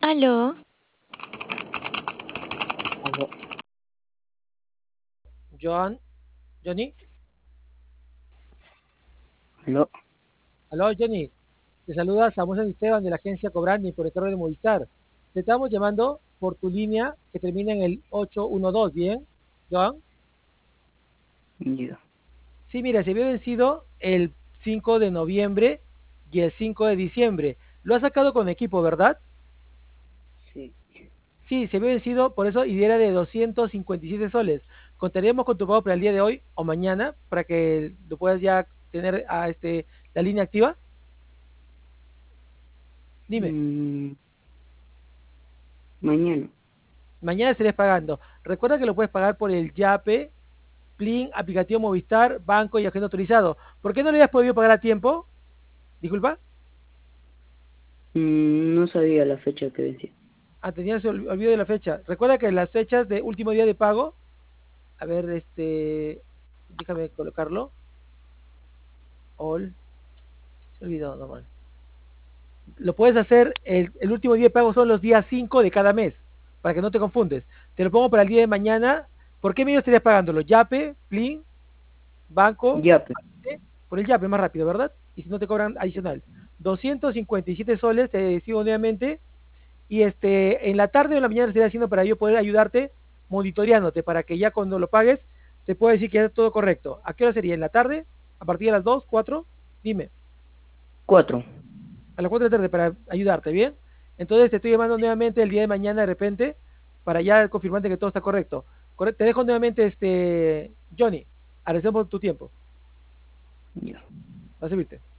Aló, Aló, Joan, Johnny, aló, aló Johnny, te saluda Samuel Esteban de la agencia Cobrani por el cargo de Movistar. Te estamos llamando por tu línea que termina en el 812, ¿bien? Joan, ya, sí, mira, se había vencido el 5 de noviembre y el 5 de diciembre. Lo has sacado con equipo, ¿verdad? sí, Sí, se había vencido por eso y era de 257 soles. Contaríamos con tu pago para el día de hoy o mañana para que lo puedas ya tener a la línea activa. Dime. mm, mañana, Mañana estarías pagando. Recuerda que lo puedes pagar por el Yape, Plin, aplicativo Movistar, banco y agente autorizado. ¿Por qué no le habías podido pagar a tiempo? Disculpa. no sabía la fecha que decía. Ah, tenías olvido de la fecha. Recuerda que las fechas de último día de pago, a ver, déjame colocarlo. All, se olvidó nomás. Lo puedes hacer, el último día de pago son los días 5 de cada mes, para que no te confundes. Te lo pongo para el día de mañana. ¿Por qué medio estarías pagándolo? Yape, Plin, banco, Ya, por el Yape más rápido, ¿verdad? Y si no te cobran adicional. 257 soles, te sigo nuevamente. Y en la tarde o en la mañana estoy haciendo para yo poder ayudarte monitoreándote, para que ya cuando lo pagues te pueda decir que ya está todo correcto. ¿A qué hora sería? ¿En la tarde? ¿A partir de las 2 4? Dime. 4. A las 4 de la tarde para ayudarte, ¿bien? Entonces te estoy llamando nuevamente el día de mañana de repente para ya confirmarte que todo está correcto. Te dejo nuevamente, Johnny. Agradecemos tu tiempo. Ya. Va a servirte.